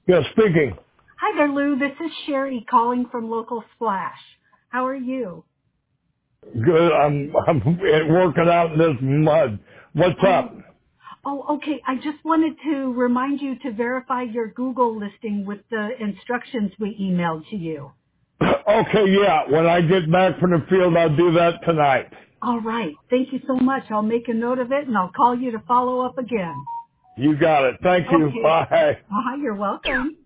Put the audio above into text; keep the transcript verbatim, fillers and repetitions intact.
Yeah, speaking. Hi there, Lou. This is Sherry calling from Local Splash. How are you? Good. I'm I'm working out in this mud. What's up? Oh, oh, okay. I just wanted to remind you to verify your Google listing with the instructions we emailed to you. Okay, yeah. When I get back from the field, I'll do that tonight. All right. Thank you so much. I'll make a note of it and I'll call you to follow up again. You got it. Thank you. Okay. Bye. Uh-huh, you're welcome.